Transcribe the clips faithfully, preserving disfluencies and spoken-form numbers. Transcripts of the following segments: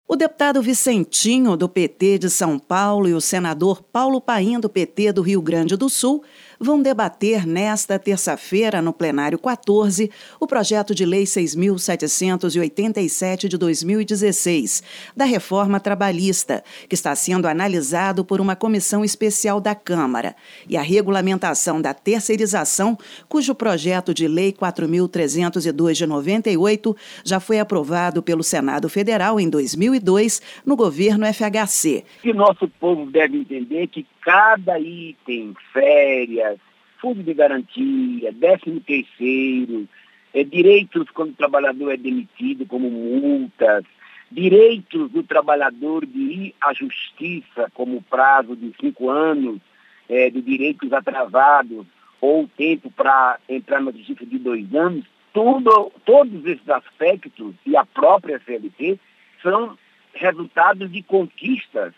O deputado Vicentinho, do P T de São Paulo, e o senador Paulo Paim, do P T do Rio Grande do Sul, vão debater nesta terça-feira, no plenário quatorze, o projeto de lei seis mil setecentos e oitenta e sete de dois mil e dezesseis, da reforma trabalhista, que está sendo analisado por uma comissão especial da Câmara, e a regulamentação da terceirização, cujo projeto de lei quatro mil trezentos e dois de noventa e oito já foi aprovado pelo Senado Federal em dois mil e dois, no governo F H C. O nosso povo deve entender que cada item, férias, fundo de garantia, décimo terceiro, é, direitos quando o trabalhador é demitido, como multas, direitos do trabalhador de ir à justiça, como prazo de cinco anos, é, de direitos atrasados, ou tempo para entrar na justiça de dois anos, tudo, todos esses aspectos e a própria C L T são resultados de conquistas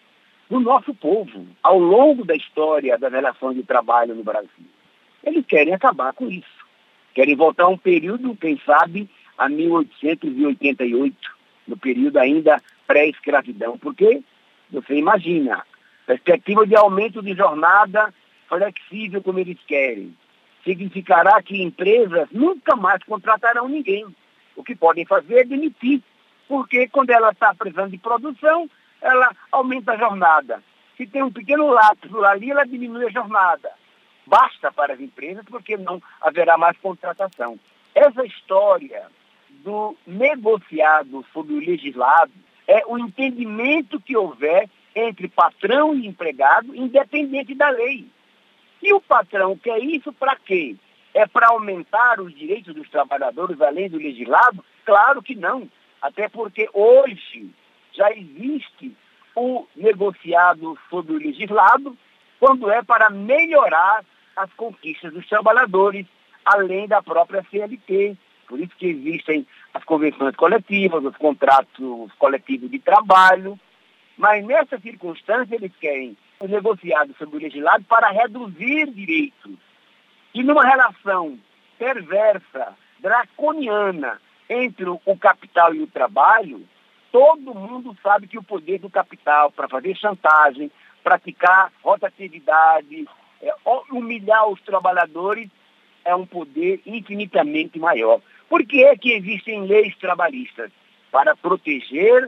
do nosso povo ao longo da história das relações de trabalho no Brasil. Eles querem acabar com isso. Querem voltar a um período, quem sabe, a mil oitocentos e oitenta e oito, no período ainda pré-escravidão. Porque, você imagina, perspectiva de aumento de jornada flexível como eles querem, significará que empresas nunca mais contratarão ninguém. O que podem fazer é demitir. Porque quando ela está precisando de produção, ela aumenta a jornada. Se tem um pequeno lapso ali, ela diminui a jornada. Basta para as empresas, porque não haverá mais contratação. Essa história do negociado sobre o legislado é o entendimento que houver entre patrão e empregado, independente da lei. E o patrão quer isso para quê? É para aumentar os direitos dos trabalhadores além do legislado? Claro que não. Até porque hoje já existe o negociado sobre o legislado, quando é para melhorar as conquistas dos trabalhadores, além da própria C L T. Por isso que existem as convenções coletivas, os contratos coletivos de trabalho. Mas nessa circunstância eles querem o negociado sobre o legislado para reduzir direitos. E numa relação perversa, draconiana, entre o capital e o trabalho, todo mundo sabe que o poder do capital para fazer chantagem, praticar rotatividade, é, humilhar os trabalhadores, é um poder infinitamente maior. Por que é que existem leis trabalhistas? Para proteger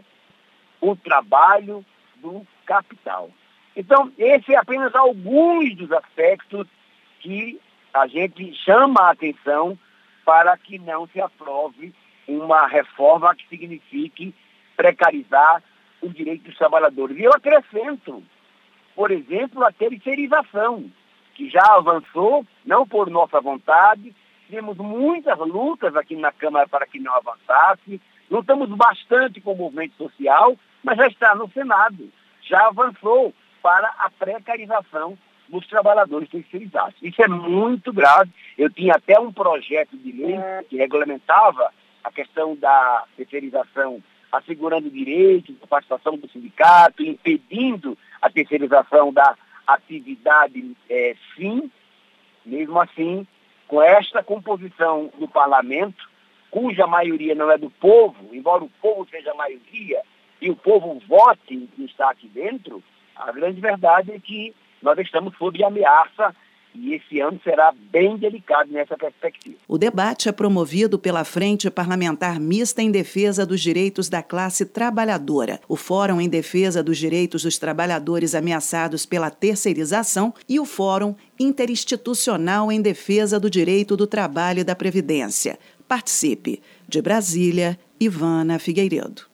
o trabalho do capital. Então, esse é apenas alguns dos aspectos que a gente chama a atenção para que não se aprove uma reforma que signifique precarizar o direito dos trabalhadores. E eu acrescento, por exemplo, a terceirização, que já avançou, não por nossa vontade, temos muitas lutas aqui na Câmara para que não avançasse, lutamos bastante com o movimento social, mas já está no Senado, já avançou para a precarização dos trabalhadores terceirizados. Isso é muito grave. Eu tinha até um projeto de lei que regulamentava a questão da terceirização, assegurando direitos, a participação do sindicato, impedindo a terceirização da atividade é, fim. Mesmo assim, com esta composição do parlamento, cuja maioria não é do povo, embora o povo seja a maioria e o povo vote em quem está aqui dentro, a grande verdade é que nós estamos sob ameaça e esse ano será bem delicado nessa perspectiva. O debate é promovido pela Frente Parlamentar Mista em Defesa dos Direitos da Classe Trabalhadora, o Fórum em Defesa dos Direitos dos Trabalhadores Ameaçados pela Terceirização e o Fórum Interinstitucional em Defesa do Direito do Trabalho e da Previdência. Participe. De Brasília, Ivana Figueiredo.